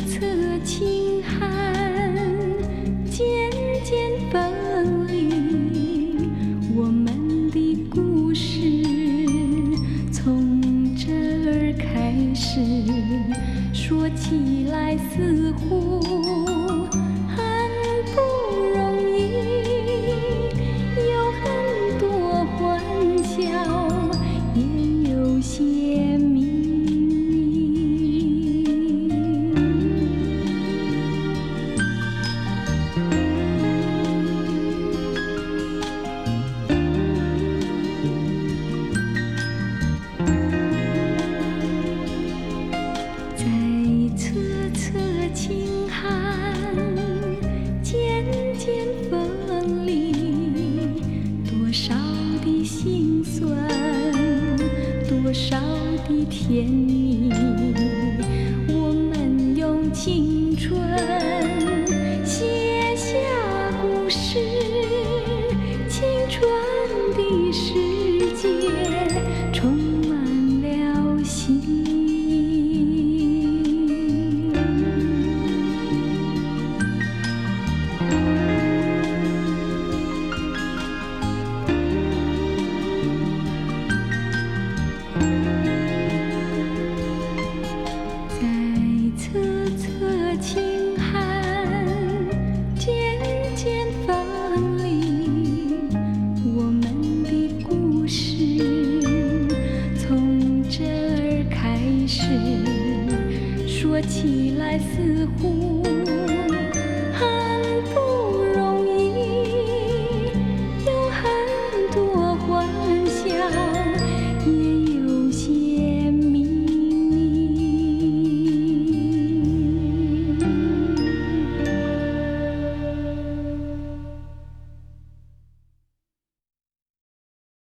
侧轻寒，渐渐分离。我们的故事从这儿开始，说起来似乎很不容易，有很多欢笑，也有些秘密。在侧侧轻寒，渐渐分离，多少的心酸，多少的甜蜜，我们用青春写下故事，青春的世界充满了希侧侧轻寒，渐渐分离，我们的故事从这儿开始，说起来似乎